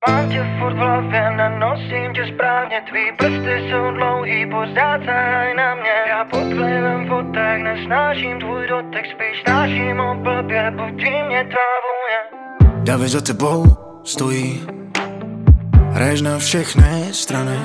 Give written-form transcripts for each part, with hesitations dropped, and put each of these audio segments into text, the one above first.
Mám tě furt v hlavě, nenosím tě správně. Tvý prsty jsou dlouhý, pořád sahaj na mě. Já pod vlivem fotek nesnáším tvůj dotek, spíš snáším o blbě, budí mě tvá vůně. Davy za tebou stojí, hraješ na všechny strany.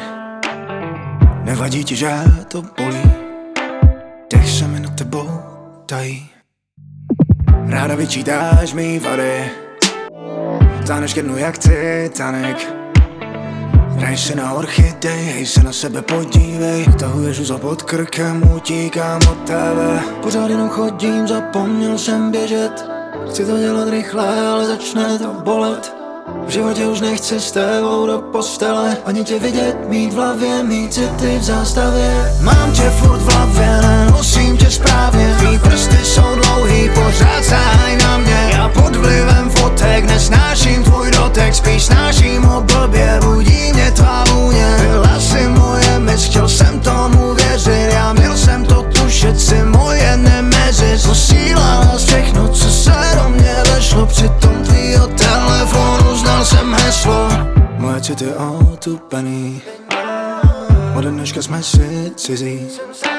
Nevadí ti, že to bolí, dech se mi na tebou tají. Ráda vyčítáš mý vady, táneš ke dnu jak Titanic. Hraješ se na orchidej, hej se na sebe podívej. Tahuješ uzol pod krkem, utíkám od tebe. Pořád jenom chodím, zapomněl jsem běžet. Chci to dělat rychle, ale začne to bolet. V životě už nechci s tebou do postele, ani tě vidět, mít v hlavě, mít city v zástavě. Mám tě furt v hlavě, nenosím tě správně. Tvý prsty jsou dlouhý, pořád sahaj na mě. Já pod vlivem fotek nesnáším tvůj dotek, spíš snáším o blbě, budí mě tvá vůně. Byla si moje mis, chtěl jsem tomu věřit, já měl jsem to tušit, si moje nemezis. Posílala všechno, co se do mě vešlo, přitom tvýho telefonu znal jsem heslo. Moje city otupený, ode dneška jsme si cizí.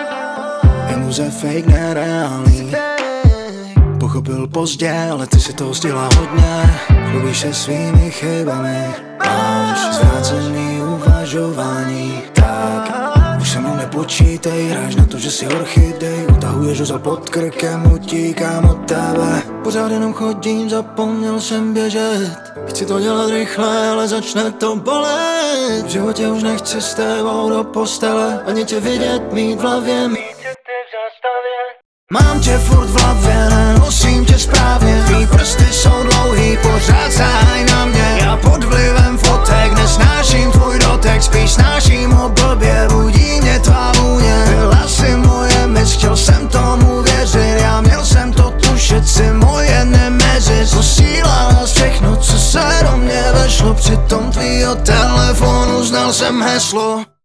Iluze fake, nereálný. Pochopil pozdě, ale ty si toho stihla hodně. Chlubíš se svými chybami, máš zvrácený uvažování. Tak už se mnou nepočítej, hráš na to, že jsi orchidej. Utahuješ uzol pod krkem, utíkám od tebe. Pořád jenom chodím, zapomněl jsem běžet. Chci to dělat rychle, ale začne to bolet. V životě už nechci s tebou do postele, ani tě vidět, mít v hlavě, mít city v zástavě. Mám tě furt v hlavě, nenosím tě správně. Tvý prsty jsou dlouhý, pořád sahaj na mě. Já pod vlivem fotek nesnáším tvůj dotek, spíš snáším o blbě, budí mě tvá vůně. Byla si moje mis, chtěl jsem tomu věřit, já měl jsem to tušit, si moje nemezis. Posílala všechno, co se do mě vešlo, přitom tvýho telefonu znal jsem heslo.